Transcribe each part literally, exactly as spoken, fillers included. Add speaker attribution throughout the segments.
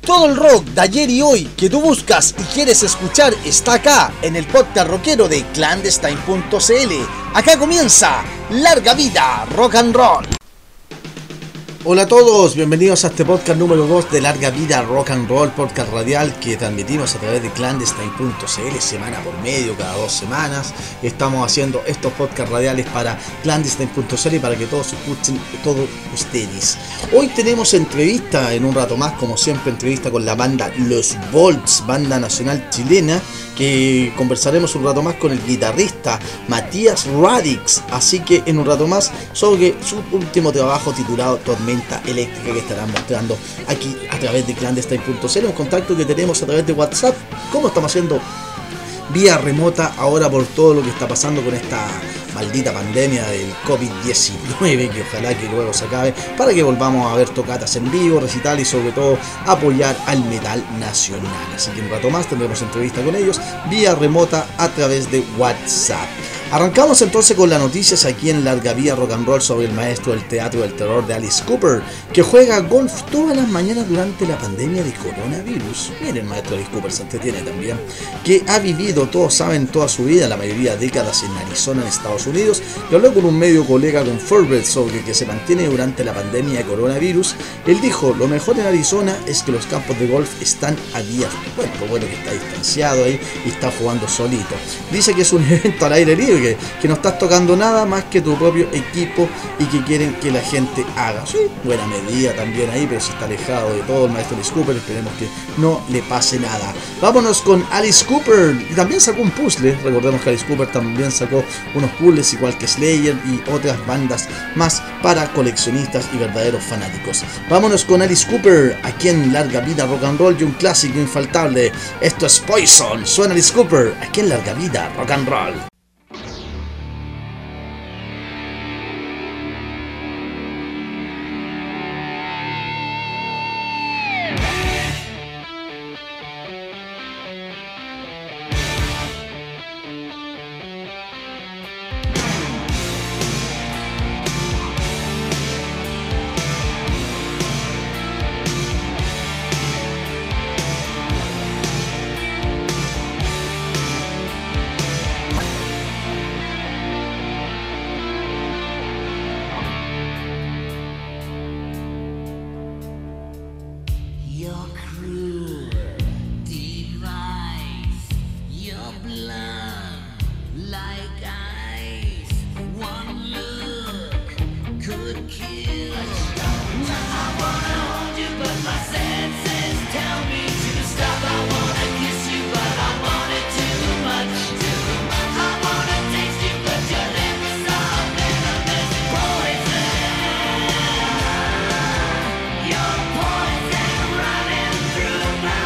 Speaker 1: Todo el rock de ayer y hoy que tú buscas y quieres escuchar está acá en el podcast rockero de Clandestine punto c l. Acá comienza Larga Vida Rock and Roll. Hola a todos, bienvenidos a este podcast número dos de Larga Vida Rock and Roll, podcast radial que transmitimos a través de Clandestine punto c l semana por medio, cada dos semanas. Estamos haciendo estos podcasts radiales para Clandestine punto c l para que todos escuchen, todos ustedes. Hoy tenemos entrevista en un rato más, como siempre, entrevista con la banda Los Volts, banda nacional chilena, que conversaremos un rato más con el guitarrista Matías Radix, así que en un rato más sobre su último trabajo titulado Tormenta Eléctrica, que estarán mostrando aquí a través de Clandestine punto c l, un contacto que tenemos a través de WhatsApp, como estamos haciendo vía remota ahora por todo lo que está pasando con esta maldita pandemia del covid diecinueve, que ojalá que luego se acabe, para que volvamos a ver tocatas en vivo, recital y sobre todo apoyar al metal nacional. Así que un rato más tendremos entrevista con ellos vía remota a través de WhatsApp. Arrancamos entonces con las noticias aquí en Larga Vida Rock and Roll sobre el maestro del teatro del terror de Alice Cooper, que juega golf todas las mañanas durante la pandemia de coronavirus. Miren, el maestro Alice Cooper se entretiene también, que ha vivido, todos saben, toda su vida, la mayoría de décadas en Arizona, en Estados Unidos, y habló con un medio colega con Forbes sobre que se mantiene durante la pandemia de coronavirus. Él dijo, lo mejor en Arizona es que los campos de golf están abiertos. Bueno, lo bueno que está distanciado ahí y está jugando solito. Dice que es un evento al aire libre, Que, que no estás tocando nada más que tu propio equipo y que quieren que la gente haga. Sí, buena medida también ahí, pero si está alejado de todo el maestro Alice Cooper, esperemos que no le pase nada. Vámonos con Alice Cooper, y también sacó un puzzle. Recordemos que Alice Cooper también sacó unos puzzles igual que Slayer y otras bandas más para coleccionistas y verdaderos fanáticos. Vámonos con Alice Cooper aquí en Larga Vida Rock and Roll, y un clásico infaltable. Esto es Poison, suena Alice Cooper aquí en Larga Vida Rock and Roll.
Speaker 2: Poison running through my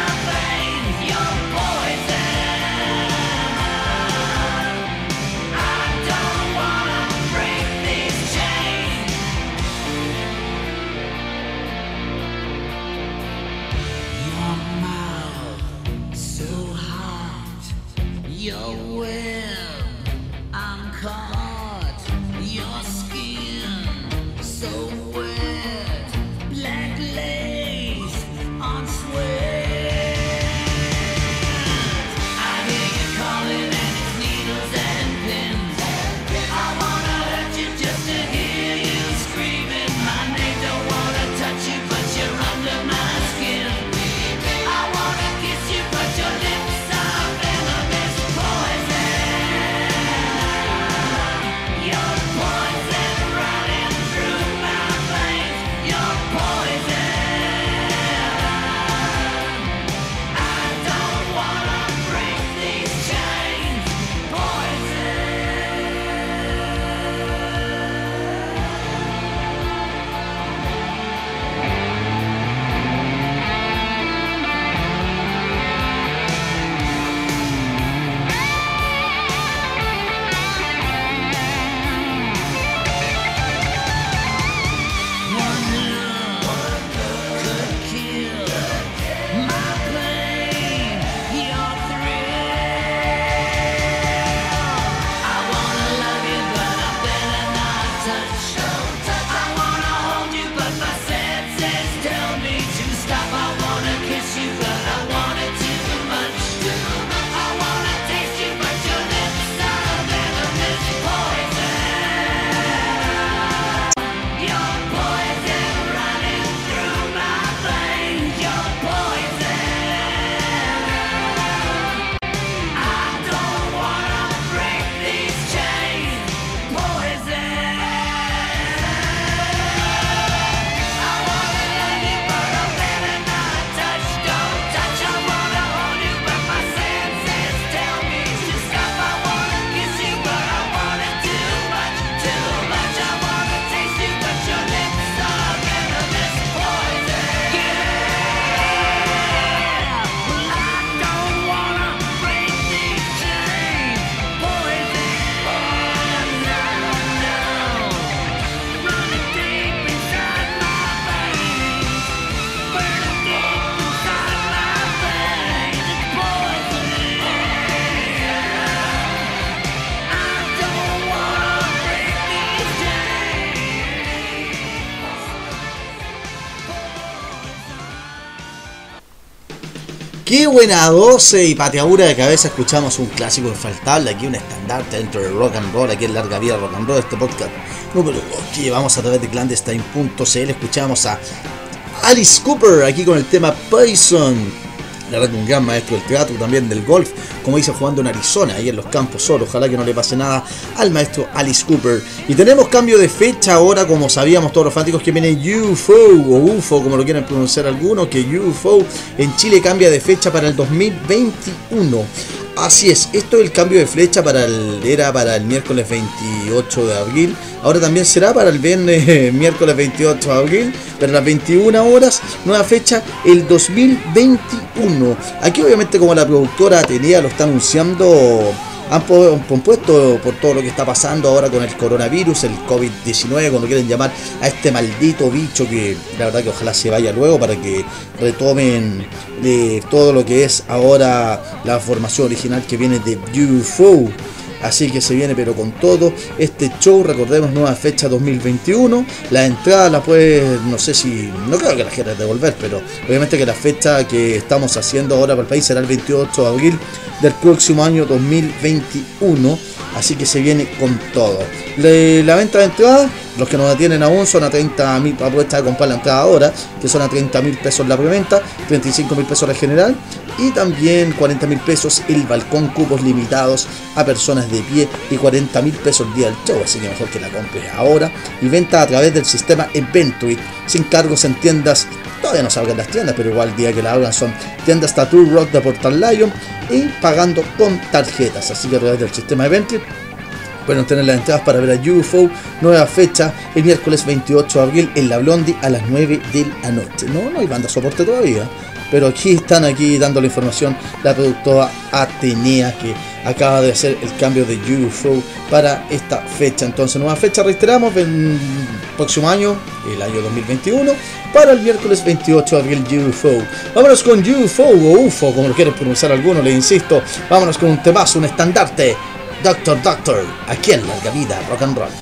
Speaker 1: Qué buena doce y pateadura de cabeza. Escuchamos un clásico infaltable, aquí un estandarte dentro del rock and roll, aquí en Larga Vida Rock and Roll, este podcast número dos que llevamos a través de clandestine punto c l. Escuchamos a Alice Cooper aquí con el tema Poison. La verdad que un gran maestro del teatro, también del golf, como dice, jugando en Arizona, ahí en los campos solo. Ojalá que no le pase nada al maestro Alice Cooper. Y tenemos cambio de fecha ahora, como sabíamos todos los fanáticos, que viene U F O, o U F O, como lo quieran pronunciar algunos, que U F O en Chile cambia de fecha para el dos mil veintiuno. Así es, esto es el cambio de fecha para el, era para el miércoles veintiocho de abril, ahora también será para el viernes miércoles veintiocho de abril, pero a las veintiuna horas, nueva fecha el dos mil veintiuno. Aquí obviamente, como la productora Atenea lo está anunciando, han compuesto por todo lo que está pasando ahora con el coronavirus, el COVID diecinueve, cuando quieren llamar a este maldito bicho, que la verdad que ojalá se vaya luego para que retomen de todo lo que es ahora la formación original que viene de U F O. Así que se viene pero con todo este show. Recordemos, nueva fecha dos mil veintiuno. La entrada la puede, no sé si, no creo que la quieras devolver, pero obviamente que la fecha que estamos haciendo ahora para el país será el veintiocho de abril del próximo año dos mil veintiuno. Así que se viene con todo. Le, la venta de entrada, los que no la tienen aún, son a treinta mil. Aprovecha de comprar la entrada ahora, que son a treinta mil pesos la preventa, treinta y cinco mil pesos la general, y también cuarenta mil pesos el balcón, cupos limitados a personas de pie, y cuarenta mil pesos el día del show. Así que mejor que la compres ahora. Y venta a través del sistema Eventuit, sin cargos en tiendas. Todavía no salgan las tiendas, pero igual el día que la hagan son tiendas Tattoo Rock de Portal Lion, y pagando con tarjetas. Así que a través del sistema Eventuit pueden tener las entradas para ver a U F O. Nueva fecha el miércoles veintiocho de abril en la Blondie a las nueve de la noche. No, no hay banda soporte todavía, pero aquí están aquí dando la información la productora Atenea, que acaba de hacer el cambio de U F O para esta fecha. Entonces, nueva fecha, reiteramos, el próximo año, el año dos mil veintiuno, para el miércoles veintiocho de abril, U F O. Vámonos con U F O o U F O, como lo quieren pronunciar algunos, les insisto. Vámonos con un temazo, un estandarte, Doctor Doctor, aquí en Larga Vida Rock and Roll.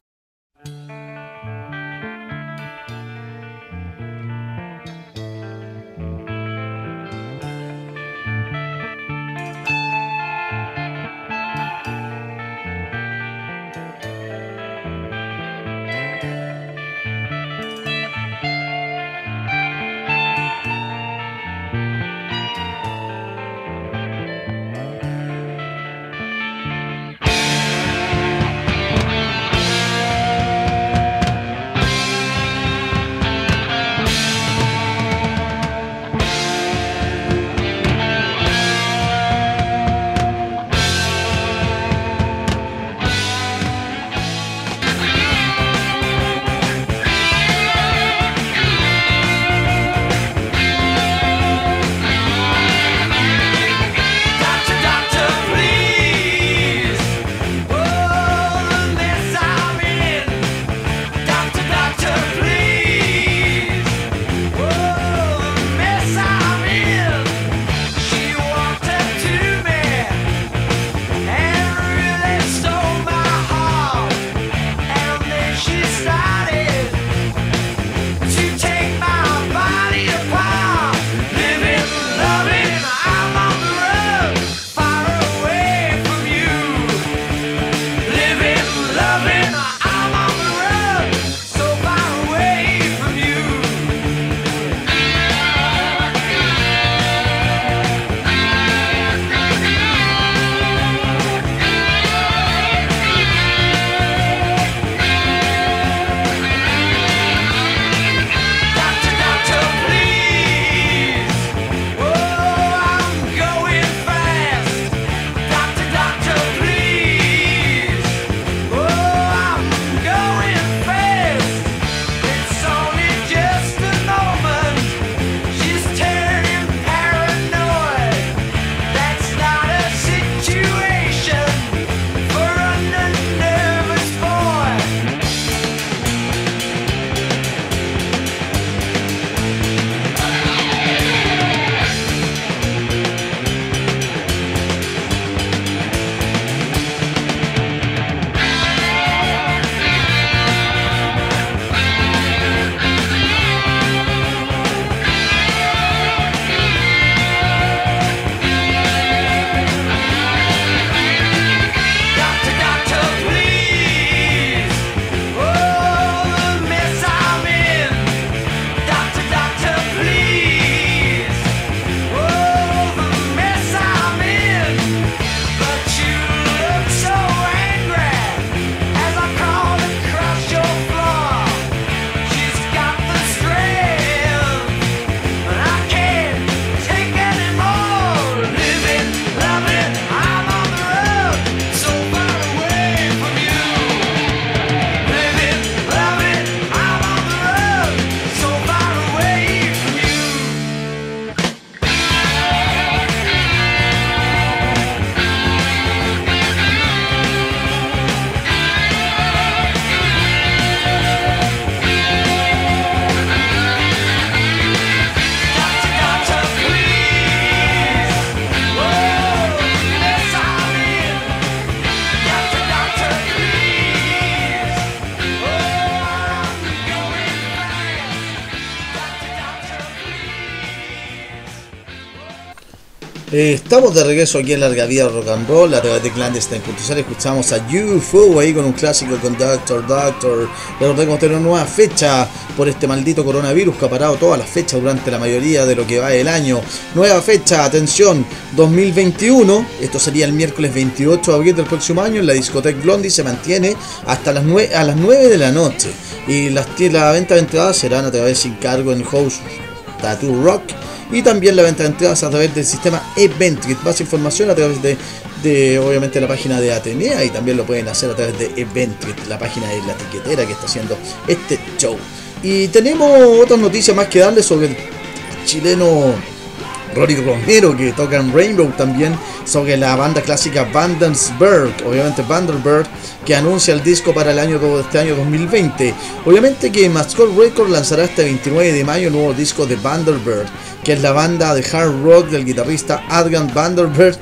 Speaker 1: Eh, estamos de regreso aquí en Larga Vida Rock and Roll a través de Clandestine punto c l. Escuchamos a U F O ahí con un clásico con Doctor Doctor. Recordemos tener una nueva fecha por este maldito coronavirus que ha parado todas las fechas durante la mayoría de lo que va del año. Nueva fecha, atención, dos mil veintiuno. Esto sería el miércoles veintiocho de abril del próximo año. En la discoteca Blondie se mantiene hasta las nueve, a las nueve de la noche. Y las, la venta de entradas serán a través sin cargo en House Tattoo Rock. Y también la venta de entradas a través del sistema Eventbrite. Más información a través de, de obviamente la página de Atenea, y también lo pueden hacer a través de Eventbrite, la página de la tiquetera que está haciendo este show. Y tenemos otras noticias más que darles sobre el chileno Ronnie Romero, que toca en Rainbow, también sobre la banda clásica Vandenberg, obviamente Vandenberg, que anuncia el disco para el año de este año dos mil veinte. Obviamente que Mascot Records lanzará este veintinueve de mayo el nuevo disco de Vandenberg, que es la banda de hard rock del guitarrista Adrian Vandenberg,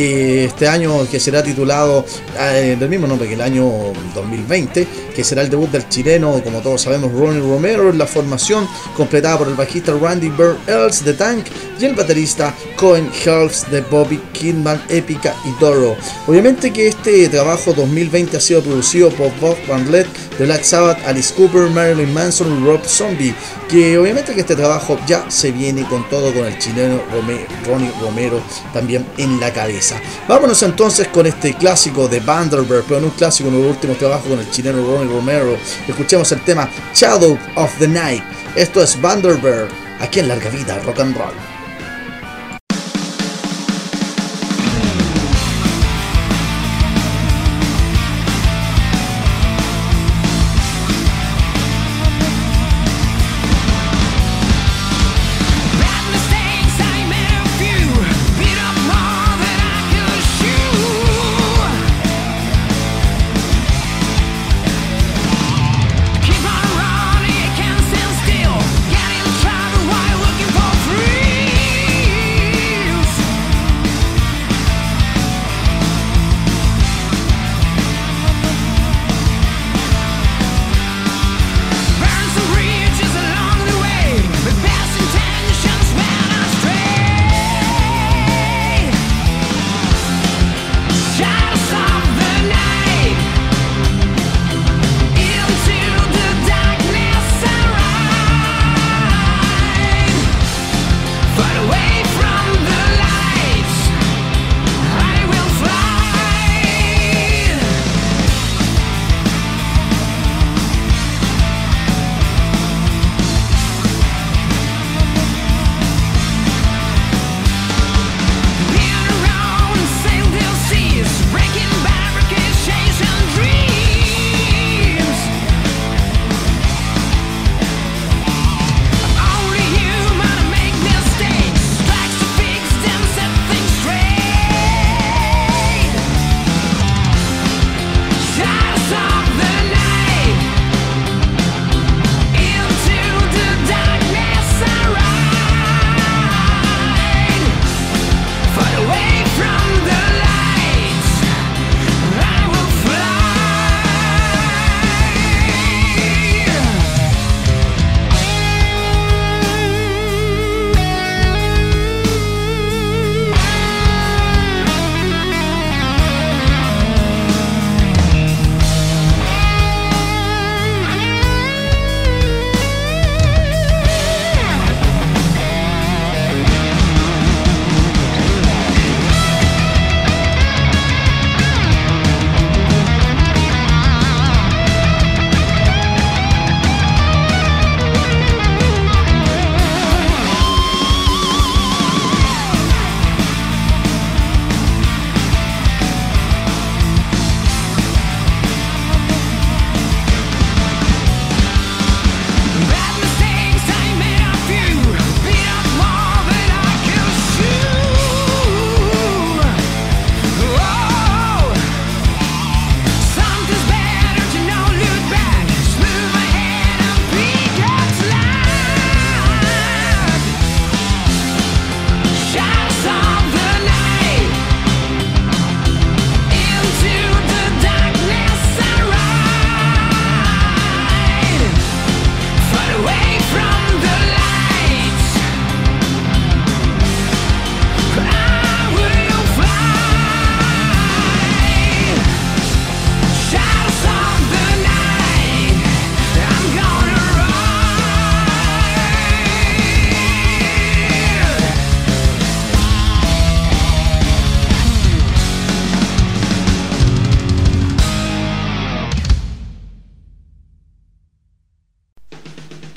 Speaker 1: y este año que será titulado eh, del mismo nombre que el año dos mil veinte, que será el debut del chileno, como todos sabemos, Ronnie Romero, en la formación completada por el bajista Randy Bird Ells de Tank y el baterista Cohen Helps de Bobby Kidman, Epica y Doro. Obviamente que este trabajo dos mil veinte ha sido producido por Bob Bartlett de Black Sabbath, Alice Cooper, Marilyn Manson y Rob Zombie, que obviamente que este trabajo ya se viene con todo con el chileno Rome, Ronnie Romero también en la cabeza. Vámonos entonces con este clásico de Vandenberg, pero no un clásico, en el último trabajo con el chileno Ronnie Romero. Escuchemos el tema Shadow of the Night. Esto es Vandenberg, aquí en Larga Vida Rock and Roll.
Speaker 2: Keep on running, you can't stand still. Get in trouble while looking for free.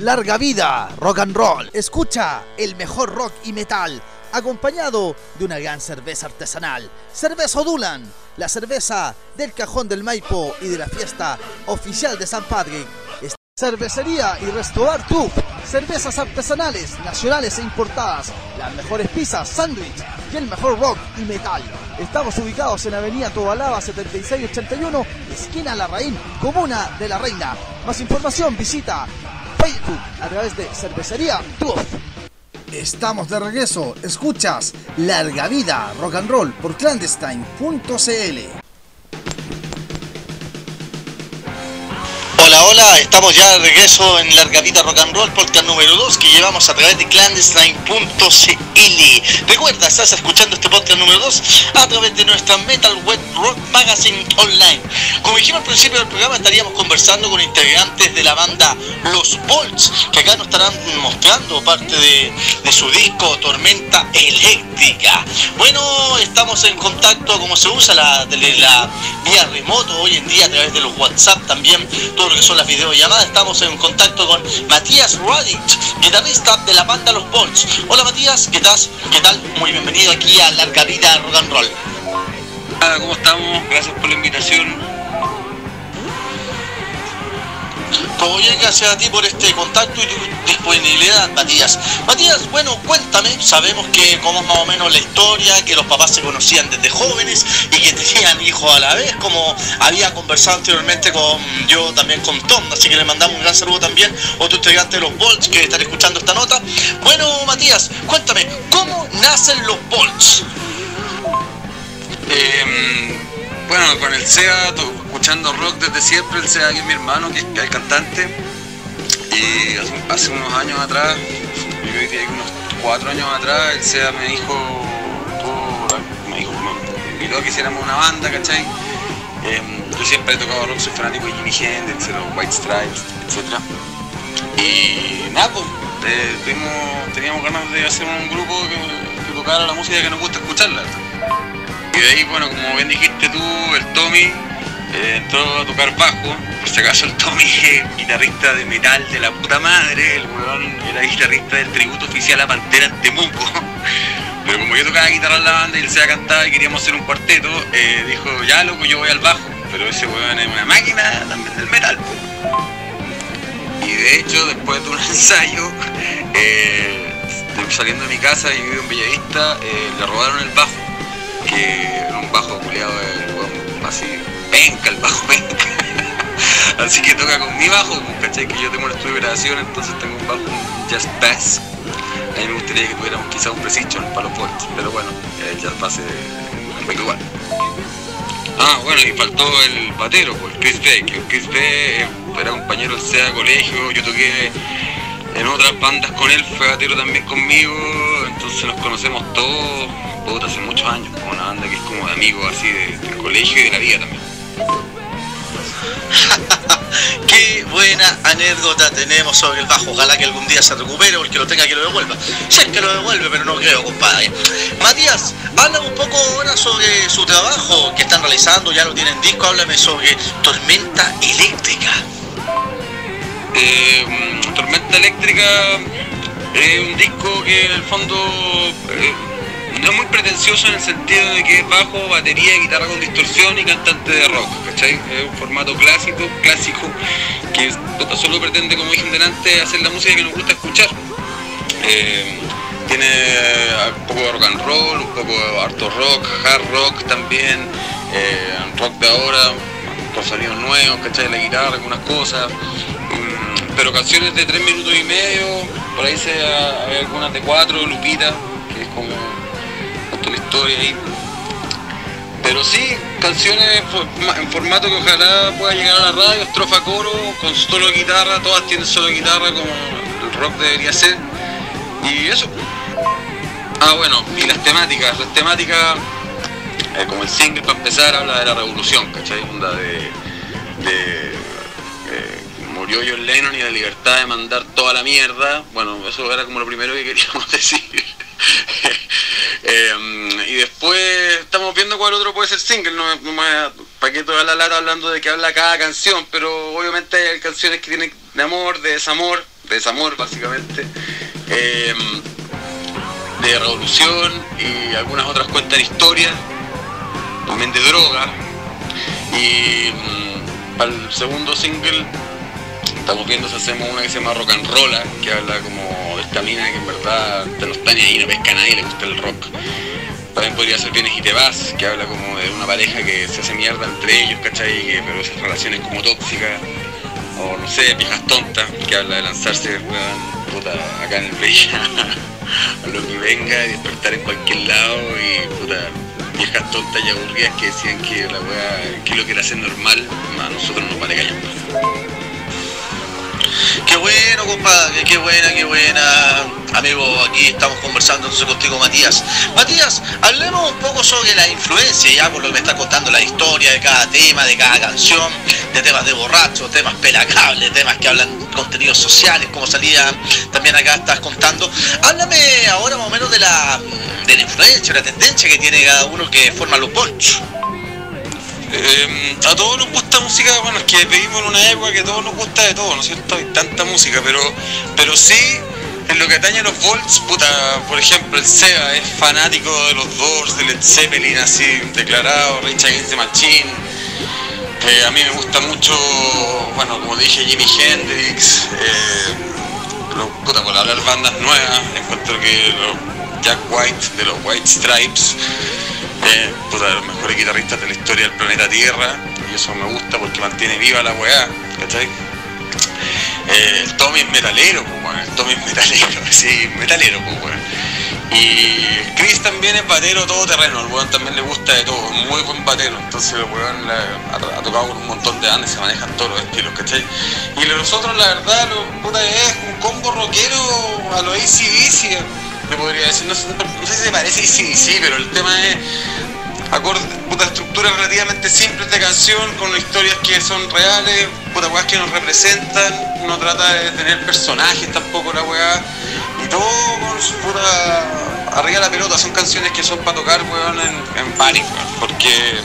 Speaker 1: larga vida, rock and roll. Escucha el mejor rock y metal, acompañado de una gran cerveza artesanal. Cerveza Odulan, la cerveza del Cajón del Maipo y de la fiesta oficial de San Patrick. Cervecería y Restaurar Tuf, cervezas artesanales, nacionales e importadas, las mejores pizzas, sándwich y el mejor rock y metal. Estamos ubicados en Avenida Tobalaba setenta y seis ochenta y uno, esquina Larraín, Comuna de la Reina. Más información visita Facebook a través de Cervecería Tuf. Estamos de regreso, escuchas Larga Vida Rock and Roll por clandestine punto c l.
Speaker 2: Hola, hola, estamos ya de regreso en Larga Vida Rock and Roll, podcast número dos que llevamos a través de clandestine punto c l. Recuerda, estás escuchando este podcast número dos a través de nuestra Metal Web Rock Magazine Online. Como dijimos al principio del programa, estaríamos conversando con integrantes de la banda Los Bolts, que acá nos estarán mostrando parte de, de su disco Tormenta Eléctrica. Bueno, estamos en contacto, como se usa la, de la vía remoto hoy en día a través de los WhatsApp también, todo lo que son las videollamadas. Estamos en contacto con Matías Radich, guitarrista de la banda Los Bolts. Hola Matías, ¿qué tal? ¿Qué tal? Muy bienvenido aquí a Larga Vida Rock and Roll.
Speaker 3: Hola, ¿cómo estamos? Gracias por la invitación.
Speaker 2: Todo bien, gracias a ti por este contacto y tu disponibilidad, Matías. Matías, bueno, cuéntame, sabemos que como es más o menos la historia, que los papás se conocían desde jóvenes y que tenían hijos a la vez, como había conversado anteriormente con yo también con Tom, así que le mandamos un gran saludo también, otro integrante de Los Bolts que estará escuchando esta nota. Bueno, Matías, cuéntame, ¿cómo nacen Los Bolts?
Speaker 3: Eh, bueno, con el Seba, escuchando rock desde siempre, el Seba que es mi hermano, que es el cantante, y hace, hace unos años atrás, yo diría que unos cuatro años atrás, el Seba me dijo, tú, me dijo, me invitó a que hiciéramos una banda, ¿cachai? Eh, yo siempre he tocado rock, soy fanático de Jimi Hendrix, de los White Stripes, etcétera. Y nada, pues, eh, tuvimos, teníamos ganas de hacer un grupo que, que tocara la música que nos gusta escucharla. Y de ahí, bueno, como bien dijiste tú, el Tommy eh, entró a tocar bajo. Por si acaso el Tommy es guitarrista de metal de la puta madre. El weón era guitarrista del tributo oficial a Pantera en Temuco. Pero como yo tocaba guitarra en la banda y él se había cantado y queríamos hacer un cuarteto, eh, dijo, ya loco, yo voy al bajo. Pero ese weón es una máquina también del metal. Y de hecho, después de un ensayo, eh, saliendo de mi casa, yo vivo en Bellavista, eh, le robaron el bajo. Que era un bajo culiado, bueno, así, penca, el bajo penca. Así que toca con mi bajo, ¿cachai? Que yo tengo un estudio de grabación, entonces tengo un bajo, un Jazz Bass. A mí me gustaría que tuviéramos quizás un Precision para los Bolts, pero bueno, el Jazz Bass es igual. Ah, bueno, y faltó el batero, pues, Chris B, que Chris B era compañero del SEA colegio, yo toqué en otras bandas con él, fue batero también conmigo, entonces nos conocemos todos. Puta, hace muchos años, como una banda que es como de amigos así de, del colegio y de la vida también.
Speaker 2: Qué buena anécdota tenemos sobre el bajo. Ojalá que algún día se recupere o el que lo tenga que lo devuelva. Si es que lo devuelve, pero no creo, compadre. Matías, háblame un poco ahora sobre su trabajo que están realizando, ya lo tienen disco, háblame sobre Tormenta Eléctrica.
Speaker 3: Eh, Tormenta Eléctrica es un disco que en el fondo eh, no es muy pretencioso en el sentido de que es bajo, batería, guitarra con distorsión y cantante de rock, ¿cachai? Es un formato clásico, clásico, que solo pretende, como dije delante, hacer la música que nos gusta escuchar. Eh, tiene un poco de rock and roll, un poco de harto rock, hard rock también, eh, rock de ahora, con sonidos nuevos, ¿cachai? La guitarra, algunas cosas, um, pero canciones de tres minutos y medio, por ahí se, hay algunas de cuatro, Lupita, que es como una historia ahí, pero sí, canciones en formato que ojalá pueda llegar a la radio, estrofa coro, con solo guitarra, todas tienen solo guitarra como el rock debería ser, y eso. Ah, bueno, y las temáticas, las temáticas, eh, como el single para empezar, habla de la revolución, ¿cachai? Onda de, de eh, murió John Lennon y la libertad de mandar toda la mierda, bueno, eso era como lo primero que queríamos decir. Eh, y después estamos viendo cuál otro puede puede ser single, no, no me para qué toda la lata hablando de que habla cada canción, pero obviamente hay canciones que tienen de amor, de desamor, de desamor básicamente, eh, de revolución, y algunas otras cuentan historias, también de droga. Y mmm, para el segundo single estamos viendo si hacemos una que se llama Rock and Roll, que habla como de esta mina que en verdad no está ni ahí, no pesca a nadie, le gusta el rock. También podría ser Vienes y te vas, que habla como de una pareja que se hace mierda entre ellos, ¿cachai? Que, pero esas relaciones como tóxicas, o no sé, Viejas tontas, que habla de lanzarse, weón, puta, acá en el play, a lo que venga, y despertar en cualquier lado, y puta, viejas tontas y aburridas que decían que la weá, que lo que era hacer normal, a nosotros nos vale callar.
Speaker 2: Qué bueno, compadre, qué buena, qué buena. Amigo, aquí estamos conversando entonces contigo, Matías. Matías, hablemos un poco sobre la influencia, ya por lo que me está contando la historia de cada tema, de cada canción, de temas de borrachos, temas pelacables, temas que hablan de contenidos sociales, como salía también acá estás contando. Háblame ahora más o menos de la, de la influencia, la tendencia que tiene cada uno que forma los Bolts.
Speaker 3: Eh, a todos nos gusta música, bueno, es que vivimos en una época que a todos nos gusta de todo, ¿no es cierto? Hay tanta música, pero pero sí, en lo que atañe a los Volts, puta, por ejemplo, el Seba es fanático de los Doors, de Led Zeppelin, así, declarado, Rage Against the Machine. Eh, a mí me gusta mucho, bueno, como dije, Jimi Hendrix, eh, lo, puta, por hablar bandas nuevas, encuentro que los Jack White, de los White Stripes, Eh, puta, de los mejores guitarristas de la historia del planeta Tierra, y eso me gusta porque mantiene viva la weá, ¿cachai? Eh, el Tommy es metalero, pues bueno, el Tommy es metalero, sí, metalero, pues bueno. Y Chris también es batero todoterreno, al weón también le gusta de todo, muy buen batero, entonces el weón ha, ha tocado con un montón de bandas y se manejan todos los estilos, ¿cachai? Y los otros, la verdad, lo, puta, es un combo rockero a los A C D C, me podría decir, no sé, no sé si se parece a A C D C, pero el tema es acorde, puta, estructuras relativamente simples de canción, con historias que son reales, puta, weas que nos representan, no trata de tener personajes tampoco la weá, y todo con su puta arriba la pelota, son canciones que son para tocar, weón, en, en pánico, porque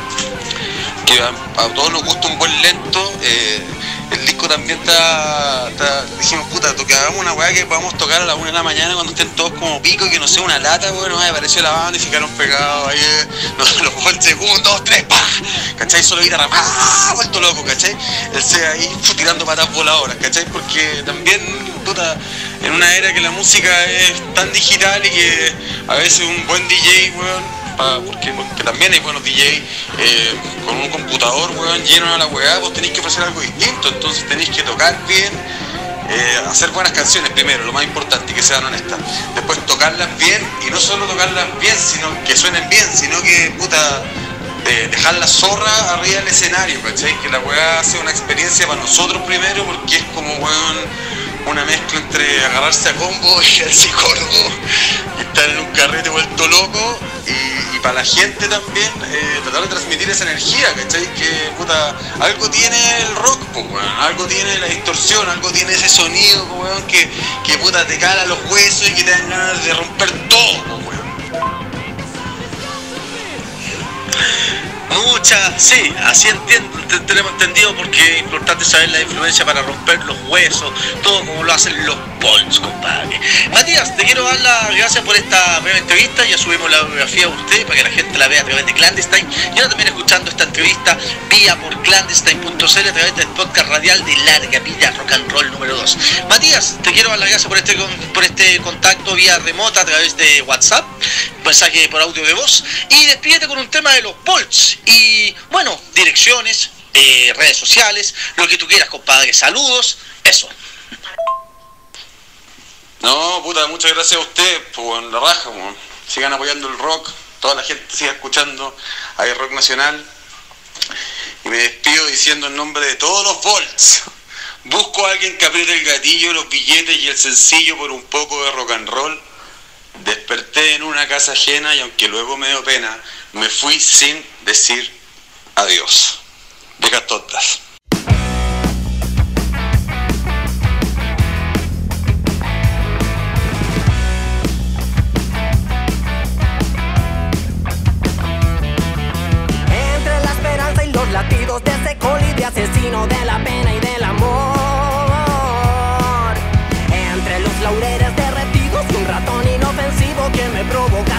Speaker 3: que a, a todos nos gusta un buen lento. eh, El disco también está, está dijimos, puta, que hagamos una weá que podamos tocar a la una de la mañana cuando estén todos como pico y que no sea una lata, weón, me apareció la banda y ficaron pegados ahí, los, los voltes, uno, dos, tres, pa, ¿cachai? Solo guitarra, pa, vuelto loco, ¿cachai? Él se ahí fu, tirando patas voladoras, ¿cachai? Porque también, puta, en una era que la música es tan digital y que a veces un buen D J, weón, Pa, porque, porque también hay buenos D Js, eh, con un computador, weón, lleno de la weá, vos tenéis que ofrecer algo distinto, entonces tenéis que tocar bien, eh, hacer buenas canciones primero, lo más importante, y que sean honestas, después tocarlas bien, y no solo tocarlas bien, sino que suenen bien, sino que, puta, eh, dejar la zorra arriba del escenario, ¿cachai? Que la weá sea una experiencia para nosotros primero, porque es como, weón, una mezcla entre agarrarse a combo y el psicólogo, y estar en un carrete vuelto loco, y, y para la gente también, eh, tratar de transmitir esa energía, ¿cachai? Que, puta, algo tiene el rock, pues, weón, algo tiene la distorsión, algo tiene ese sonido, pues, weón, que, que, puta, te cala los huesos y que te dan ganas de romper todo, pues, weón.
Speaker 2: Mucha, sí, así entiendo, te, tenemos entendido, porque es importante saber la influencia para romper los huesos, todo como lo hacen los Bolts, compadre. Matías, te quiero dar las gracias por esta breve entrevista. Ya subimos la biografía de usted para que la gente la vea a través de Clandestine, y ahora también escuchando esta entrevista vía por clandestine punto c l a través del podcast radial de Larga Vida Rock and Roll número dos. Matías, te quiero dar las gracias por este, por este contacto vía remota a través de WhatsApp, mensaje por audio de voz, y despídete con un tema de los Bolts. Y bueno, direcciones, eh, redes sociales, lo que tú quieras, compadre. Saludos, eso.
Speaker 3: No, puta, muchas gracias a ustedes, pues, la raja, pues. Sigan apoyando el rock, toda la gente siga escuchando, hay rock nacional. Y me despido diciendo en nombre de todos los Bolts: busco a alguien que apriete el gatillo, los billetes y el sencillo por un poco de rock and roll. Desperté en una casa ajena y aunque luego me dio pena, me fui sin decir adiós. Viejas tontas.
Speaker 4: asesino de la pena y del amor. Entre los laureles derretidos y un ratón inofensivo que me provoca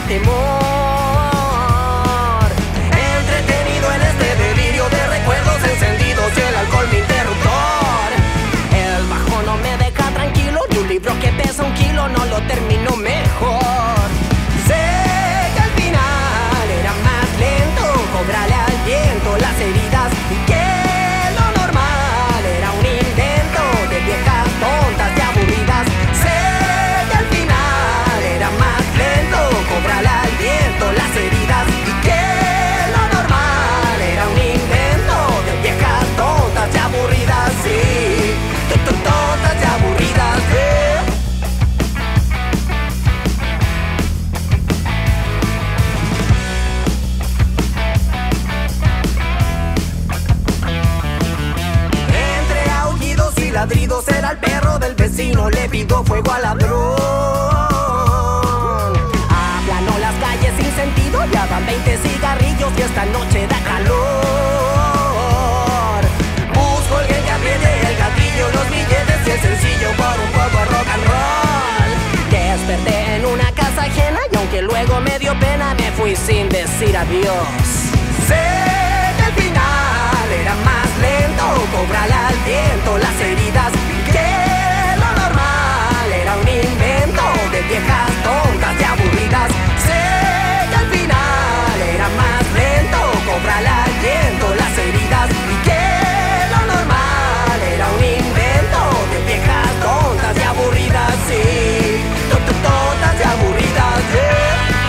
Speaker 4: temor. Entretenido en este delirio de recuerdos encendidos y el alcohol mi interruptor. El bajo no me deja tranquilo y un libro que pesa un kilo no lo termino mejor. Sé que al final era más lento cobrarle al viento las heridas y que lo normal era un intento de viejas tontas y aburridas. Sé que al final era más lento cobrarle al viento las heridas y que lo normal era un intento de viejas tontas y aburridas. Sí, tontas y aburridas, sí. Ladridos era el perro del vecino, le pidió fuego al ladrón. Aplanó las calles sin sentido, ya van veinte cigarrillos y esta noche da calor. Busco el que apriete el gatillo, los billetes y el sencillo por un poco de rock and roll. Desperté en una casa ajena y aunque luego me dio pena me fui sin decir adiós. Sé que al final era más lento cobrarle al viento las heridas y que lo normal era un invento de viejas tontas y aburridas. Sé que al final era más lento cobrarle al viento las heridas y que lo normal era un invento de viejas tontas y aburridas. Sí, tontas y aburridas, yeah.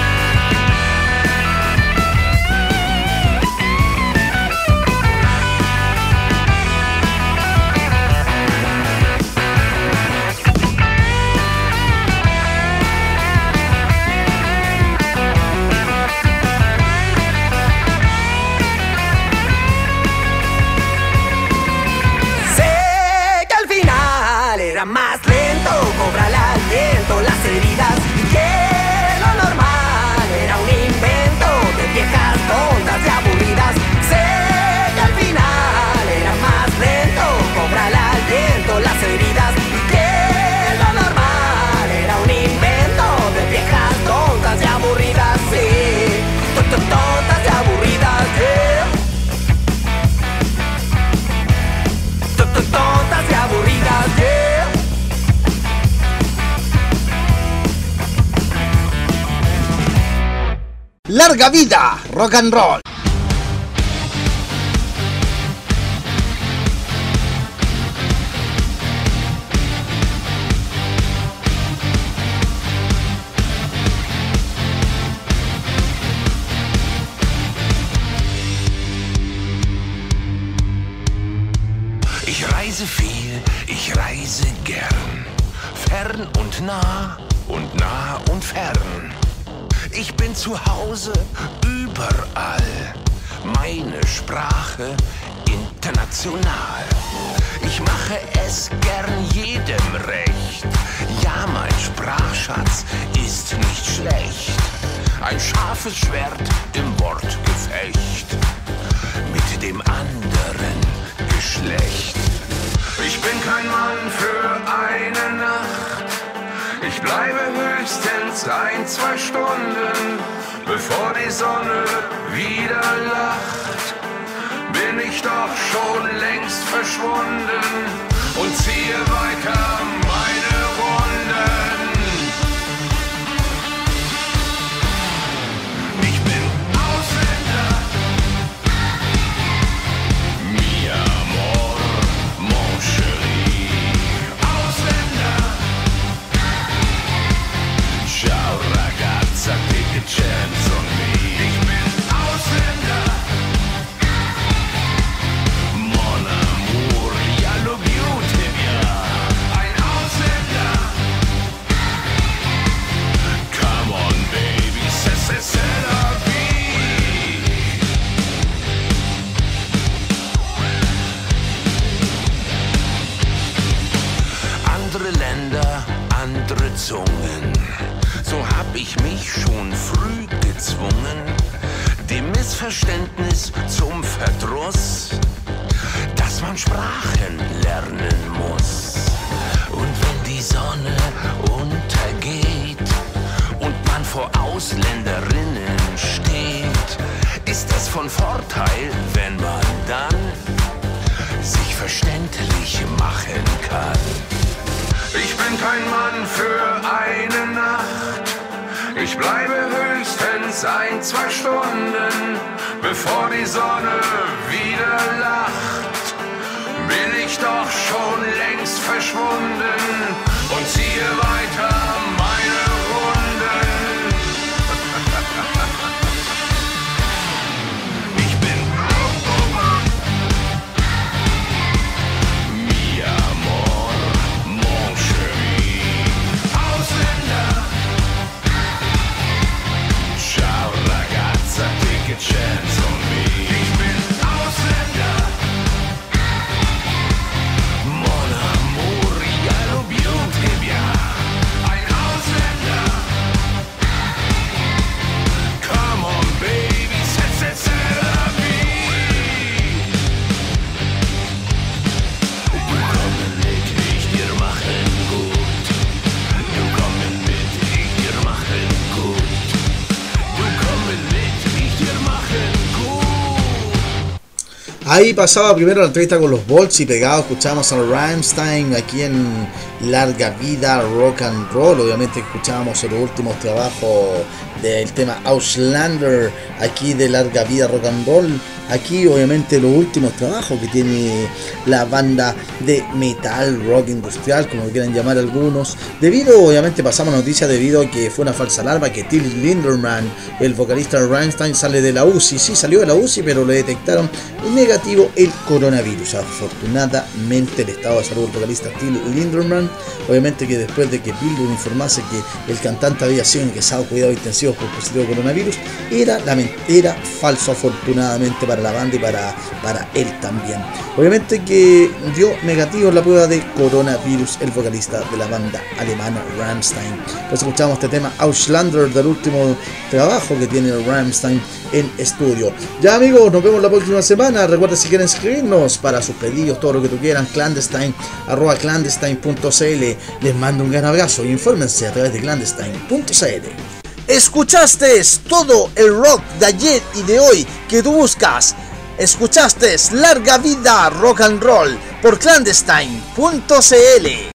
Speaker 4: Más lento, cobrarle al viento las heridas y que lo normal era un invento de viejas tontas y aburridas. Sé que al final era más lento, cobrarle al viento las heridas y que lo normal era un invento de viejas tontas y aburridas. Sí, tontas y aburridas, yeah. Tontas y aburridas, yeah.
Speaker 1: ¡Larga vida, rock and roll!
Speaker 5: Ich reise viel, ich reise gern, fern und nah und nah und fern. Ich bin zu Hause überall, meine Sprache international. Ich mache es gern jedem recht, ja, mein Sprachschatz ist nicht schlecht. Ein scharfes Schwert im Wortgefecht mit dem anderen Geschlecht. Ich bin kein Mann für eine Nacht, ich bleibe höchstens ein, zwei Stunden, bevor die Sonne wieder lacht. Bin ich doch schon längst verschwunden und ziehe weiter meine Runden. Ich bin Ausländer, mi amor, mon chéri. Ausländer. Ciao ragazza, take a chance on me. Ich bin Ausländer. Mon amour, ja lo beauty, ja. Ein Ausländer. Come on baby, c'est c'est c'est la vie. Andere Länder, andere Zungen. So hab ich mich schon früh gezwungen, dem Missverständnis zum Verdruss, dass man Sprachen lernen muss. Und wenn die Sonne untergeht und man vor Ausländerinnen steht, ist es von Vorteil, wenn man dann sich verständlich machen kann. Ich bin kein Mann für eine Nacht. Ich bleibe höchstens ein, zwei Stunden, bevor die Sonne wieder lacht. Bin ich doch schon längst verschwunden und ziehe weiter meine Runden. Ich bin mi amor, mon chéri, Ausländer. Ciao ragazza, take a chance on me. Ich bin Ausländer. Mon amour, I love you, bien. Ein Ausländer. Come on baby, c'est c'est c'est la vie. Du kommen mit, ich dir machen gut. Du kommen mit, ich dir machen gut. Du kommen mit, ich dir machen gut.
Speaker 1: Ahí pasaba primero la entrevista con los Bolts y pegado escuchábamos a Rammstein aquí en Larga Vida Rock and Roll. Obviamente escuchábamos los últimos trabajos del tema Auslander aquí de Larga Vida Rock and Roll. Aquí obviamente los últimos trabajos que tiene la banda de metal rock industrial, como quieran llamar algunos. Debido, obviamente pasamos noticias debido a que fue una falsa alarma que Till Lindemann, el vocalista de Rammstein, sale de la U C I. Sí, salió de la U C I, pero le detectaron negativo el coronavirus. Afortunadamente el estado de salud del vocalista Till Lindemann, obviamente que después de que Billboard informase que el cantante había sido ingresado a cuidados intensivos por positivo coronavirus, era, era falso afortunadamente para la banda y para, para él también. Obviamente que dio negativo en la prueba de coronavirus el vocalista de la banda alemana Rammstein. Pues escuchamos este tema Auslander del último trabajo que tiene Rammstein en estudio. Ya amigos, nos vemos la próxima semana. Recuerda, si quieren escribirnos para sus pedidos, todo lo que tú quieran, clandestine arroba clandestine punto c l. Les mando un gran abrazo y infórmense a través de clandestine punto c l. Escuchaste todo el rock de ayer y de hoy que tú buscas. Escuchaste Larga Vida Rock and Roll por clandestine punto c l.